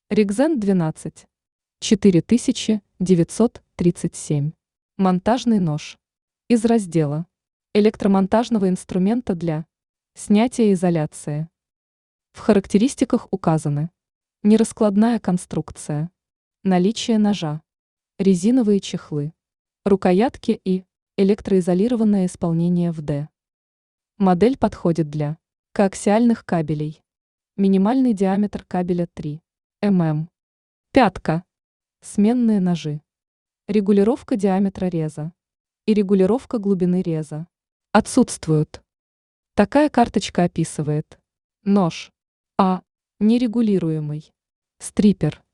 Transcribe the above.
Рекзен 12. 4937. Монтажный нож. Из раздела электромонтажного инструмента для снятия изоляции. В характеристиках указаны нераскладная конструкция, наличие ножа, резиновые чехлы, рукоятки и электроизолированное исполнение в D. Модель подходит для коаксиальных кабелей. Минимальный диаметр кабеля 3 мм. Пятка. Сменные ножи. Регулировка диаметра реза и регулировка глубины реза отсутствуют. Такая карточка описывает нож А. Нерегулируемый. Стрипер.